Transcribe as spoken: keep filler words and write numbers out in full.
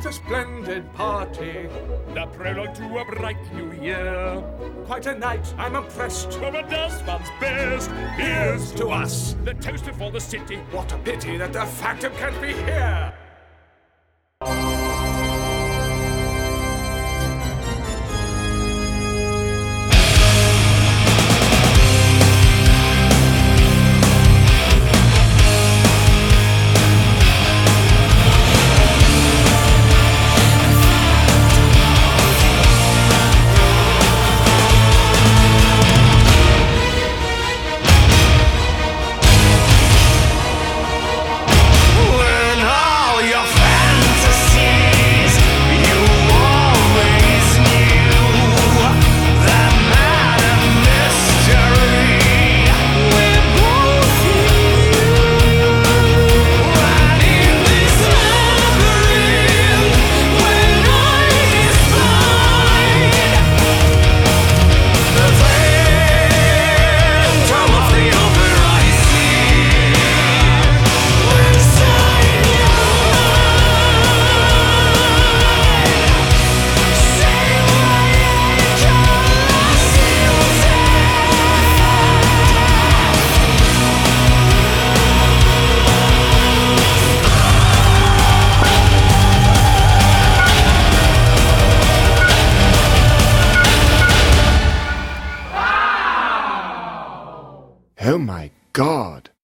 a splendid party. The prologue to a bright new year. Quite a night, I'm impressed. For a does one's best. Here's to us. The toaster for the city. What a pity that the Phantom can't be here. Oh my God!